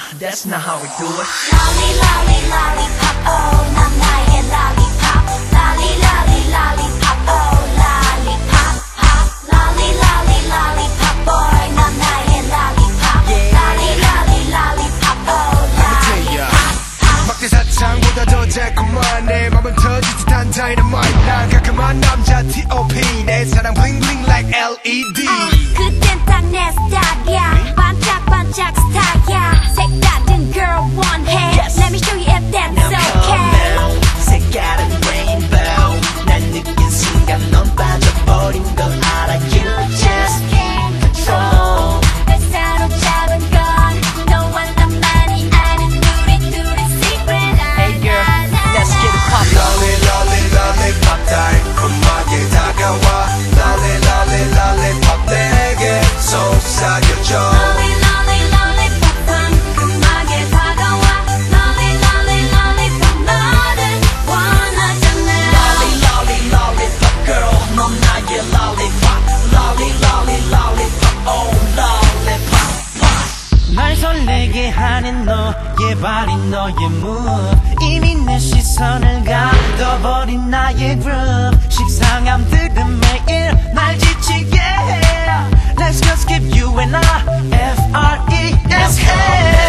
That's not how we do it. Lolly, lolly, lollipop, oh, 난 나의 lollipop. Lolly, lolly, lollipop, oh, lollipop, pop. Lolly, lolly, lollipop, boy, 난 나의 lollipop. Lolly, lolly, lollipop, oh, lollipop, pop. 막대 사창보다 더 달콤한 내 맘은 터질 듯한 dynamite. 난 깔끔한 남자 T.O.P. 내 사랑 bling bling like LED. 그땐 딱 내 스타일이야. 반짝반짝 스타일이야. 색다른 girl 원해. Let me show you if that's okay. 색깔은 rainbow. 날 느낀 순간 넌 빠져버린 걸 알아. You just can't control. 날 사로잡은 건 너와 나만이 아는 우리 secret. Hey girl, let's get it poppin'. Lolly lolly lollipop 달콤하게 다가와. Lolly lolly lollipop 내게 속삭여줘. Lolly, lolly, lollipop 상큼하게 다가와. Lolly, lolly, lollipop 너를 원하잖아. Lolly, lolly, lollipop girl. 넌 나의 lollipop. Lolly, lolly, lollipop. Oh, lollipop. 날 설레게 하는 너의 발이 너의 move. 이미 내 시선을 가둬버린 나의 groove. 식상함들은 매일 날 지치게 해. Let's just keep you and I F-R-E-S-K.